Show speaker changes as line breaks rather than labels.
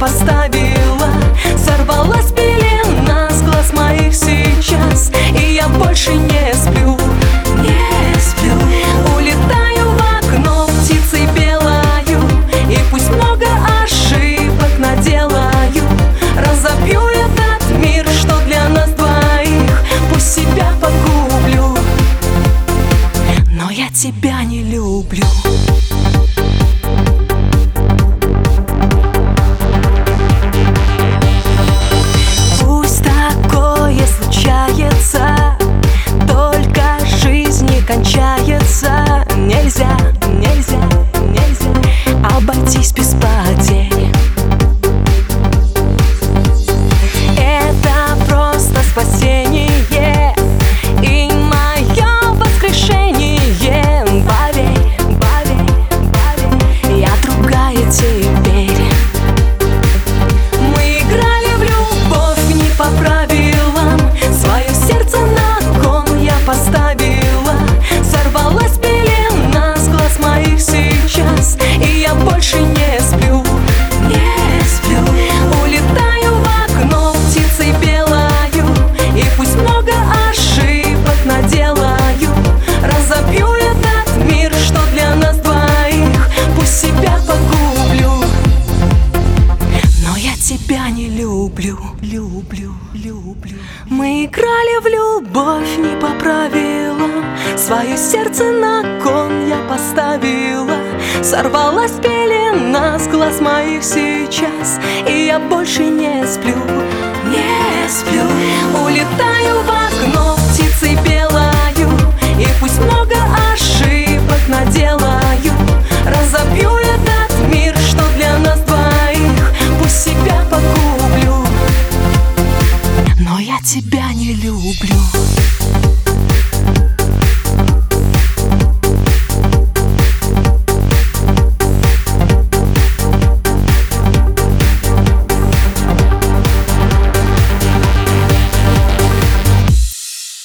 поставила. Сорвалась пелена с глаз моих сейчас, и я больше не сплю, не сплю. Улетаю в окно птицей белою, и пусть много ошибок наделаю, разобью этот мир, что для нас двоих. Пусть себя погублю, но я тебя не люблю. Пусть такое случается, только жизнь не кончается. Нельзя, нельзя, нельзя обойтись без потерь. Это просто спасение и мое воскрешение. Поверь, поверь, поверь, я другая теперь. Мы играли в любовь не по правилам, свое сердце на кон я поставила. Сорвалась пелена с глаз моих сейчас, и я больше не сплю, не сплю. Улетаю в окно птицей белою, и пусть много ошибок наделаю, разобью этот мир, что для нас двоих. Пусть себя погублю, но я тебя не люблю, люблю, люблю. Мы играли в любовь не по правилам, свое сердце на кон я поставила. Сорвалась пелена с глаз моих сейчас,